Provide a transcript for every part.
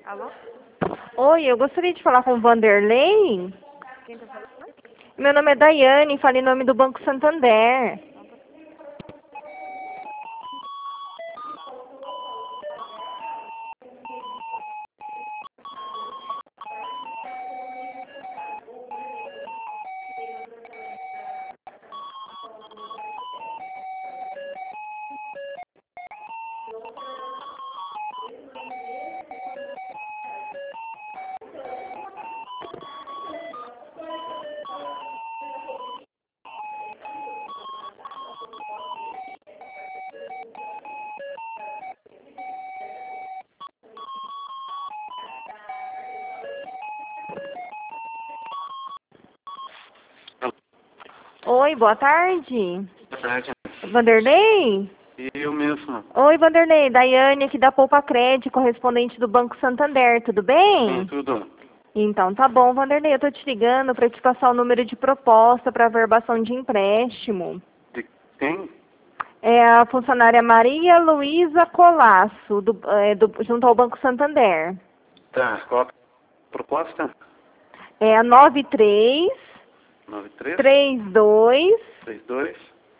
Alô? Oi, eu gostaria de falar com o Vanderlei. Quem tá falando? Meu nome é Daiane, falo em nome do Banco Santander. Oi, boa tarde. Boa tarde. Vanderlei? Eu mesmo. Oi, Vanderlei. Daiane aqui da Poupa Crédito, correspondente do Banco Santander, tudo Sim, bem? tudo. Então tá bom, Vanderlei. Eu tô te ligando para te passar o número de proposta para averbação de empréstimo. De quem? É a funcionária Maria Luísa Colasso, junto ao Banco Santander. Tá, qual a proposta? É a 93 93 32 32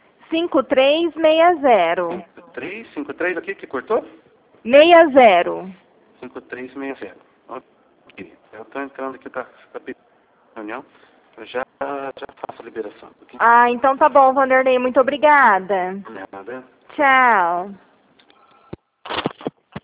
5360. 5353 aqui que cortou? 60. 5360. Ok. Eu estou entrando aqui para a reunião. Eu já faço a liberação. Ok? Ah, então tá bom, Vanderlei. Muito obrigada. Nada. Tchau.